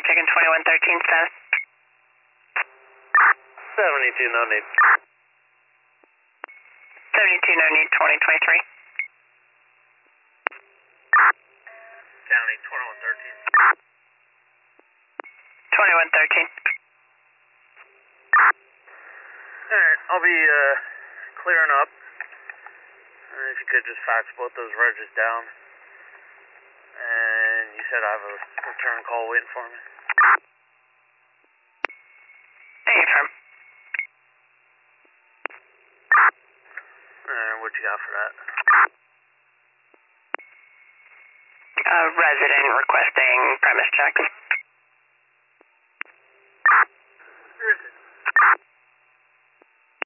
checking 2113 status. 72, no need. 72, no need, 2023. County, 2113. 2113. Alright, I'll be clearing up. If you could just fax both those regs down. And you said I have a return call waiting for me. Hey, firm. What you got for that? Resident requesting premise checks.